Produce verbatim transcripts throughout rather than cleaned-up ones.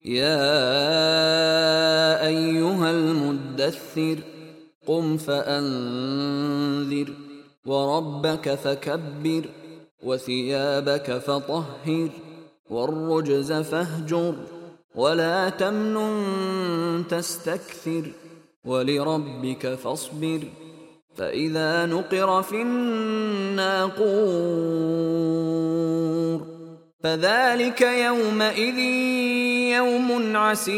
يا أيها المدثر قم فأنذر وربك فكبر وثيابك فطهر والرجز فاهجر ولا تمنن تستكثر ولربك فاصبر فإذا نقر في الناقور فذلك يومئذ يوم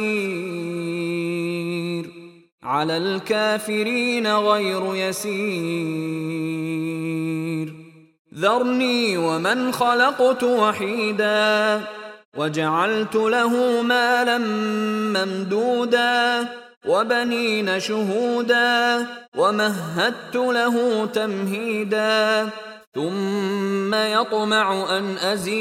عسير على الكافرين غير يسير ذرني ومن خلقت وحيدا وجعلت له مالا ممدودا وبنين شهودا ومهدت له تمهيدا ثم يطمع أن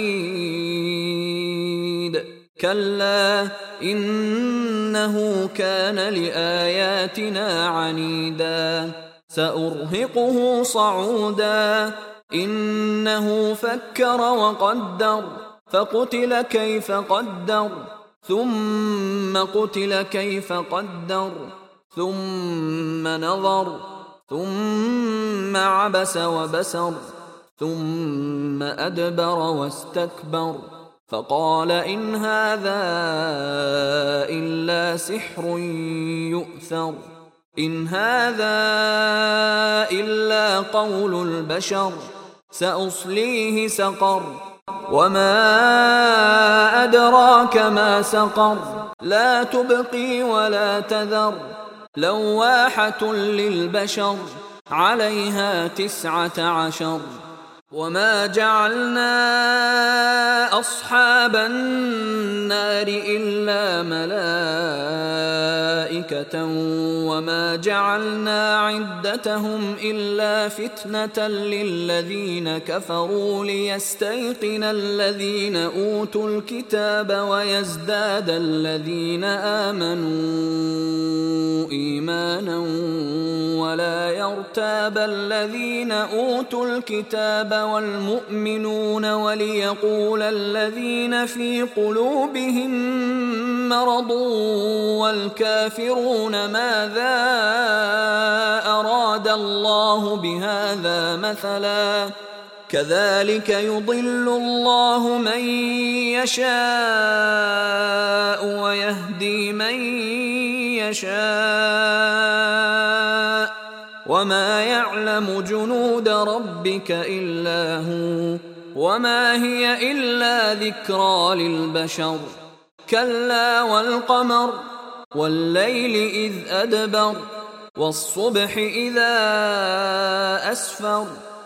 أزيد كلا إنه كان لآياتنا عنيدا سأرهقه صعودا إنه فكر وقدر فقتل كيف قدر ثم قتل كيف قدر ثم نظر ثم عبس وبسر ثم أدبر واستكبر فقال إن هذا إلا سحر يؤثر إن هذا إلا قول البشر سأصليه سقر وما أدراك ما سقر لا تبقي ولا تذر لواحة للبشر عليها تسعة عشر وما جعلنا أصحاب النار إلا ملائكة وما جعلنا عدتهم إلا فتنة للذين كفروا ليستيقن الذين أوتوا الكتاب ويزداد الذين آمنوا إيمانا ولا يرتاب الذين أوتوا الكتاب والمؤمنون وليقول الذين في قلوبهم مرض والكافرون ماذا أراد الله بهذا مثلا كذلك يضل الله من يشاء ويهدي من يشاء وما يعلم جنود ربك إلا هو وما هي إلا ذكرى للبشر كلا والقمر والليل إذ أدبر والصبح إذا أسفر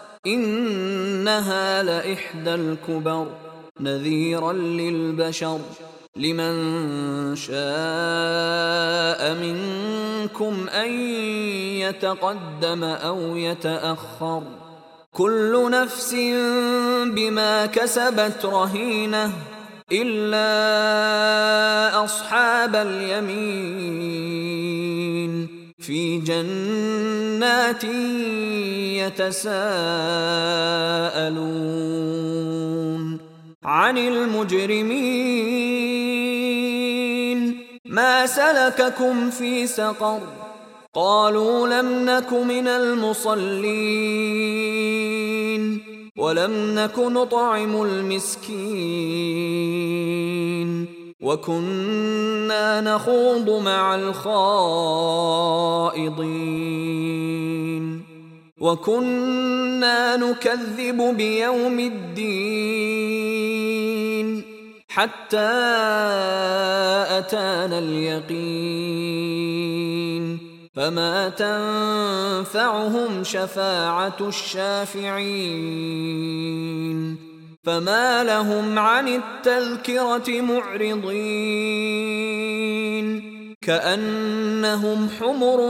إنها لإحدى الكبر نذيرا للبشر لمن شاء منكم أن يتقدم أو يتأخر كل نفس بما كسبت رهينة إلا أصحاب اليمين في جنات يتساءلون عن المجرمين ما سلككم في سقر قالوا لم نك من المصلين ولم نك نطعم المسكين وكنا نخوض مع الخائضين وكنا نكذب بيوم الدين حتى أتانا اليقين فما تنفعهم شفاعة الشافعين فما لهم عن التذكرة معرضين كأنهم حمر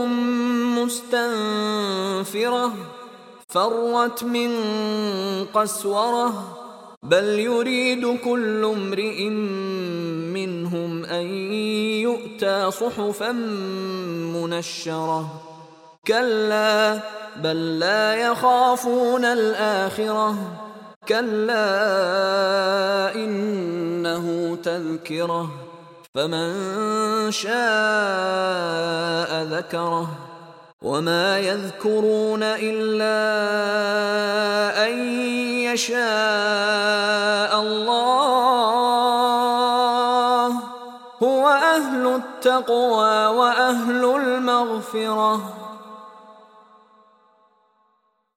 مستنفرة فرت من قسورة بل يريد كل امرئ منهم أن يؤتى صحفا منشرة كلا بل لا يخافون الآخرة كلا إنه تذكرة فمن شاء ذكره وما يذكرون إلا أن يشاء الله هو أهل التقوى وأهل المغفرة.